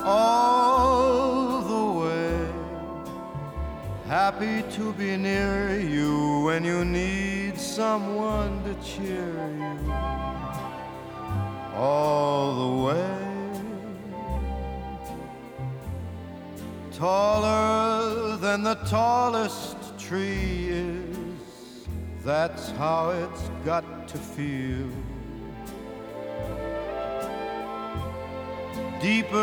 all the way. Happy to be near you when you need someone to cheer you. All the way. Taller than the tallest tree is, that's how it's got to feel. Deeper